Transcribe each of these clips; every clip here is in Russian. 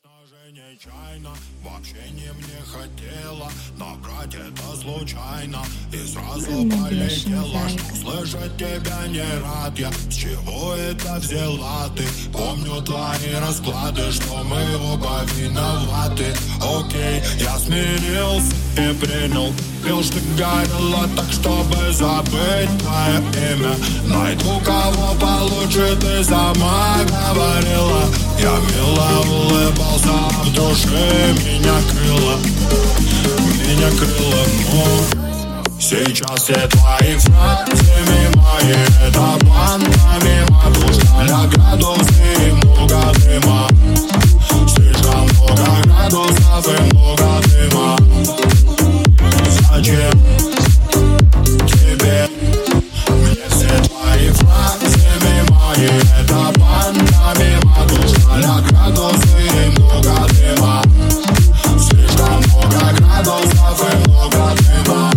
Конечно же нечаянно, вообще не мне хотела набрать это случайно и сразу полетела. Слышать тебя не рад я, с чего это взяла ты? Помню твои расклады, что мы оба виноваты. Окей, я смирился и принял. Пил, что горело так, чтобы забыть твое имя. Найду кого получше, ты сама говорила. Я мило улыбался, а в душе меня крыло, но сейчас все твои фразы мимо, и это банда мимо. Пушка градусов и много дыма, слишком много градусов и много дыма. Зачем тебе мне все твои фразы мимо, и это банда мимо. Пушка градусов и много дыма, слишком много градусов и много дыма.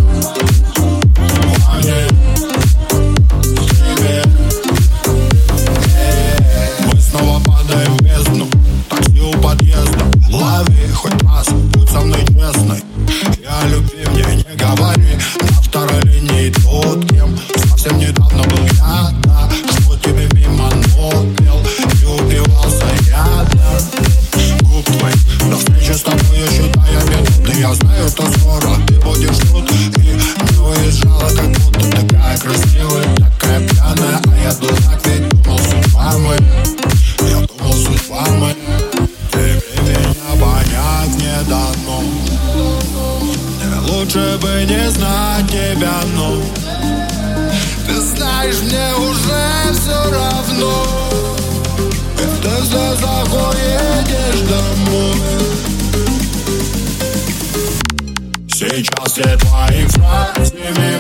Мы снова падаем в бездну, такси у подъезда. Лови хоть раз, будь со мной честной. Я люби, мне не говори. На второй линии тот, кем совсем недавно был я, да. Что тебе мимо ног пел и убивался я, да. Губ твоих, до встречи с тобой я считаю минуты. Я знаю, что скоро ты будешь тут. И не уезжала, как будто такая красивая, такая пьяная. А я дурак, ведь думал, судьба моя. Я думал, судьба моя. Тебе меня понять не дано. Мне лучше бы не знать тебя, но ты знаешь, мне уже все равно. Ты в слезах уедешь домой. Сейчас все твои фразы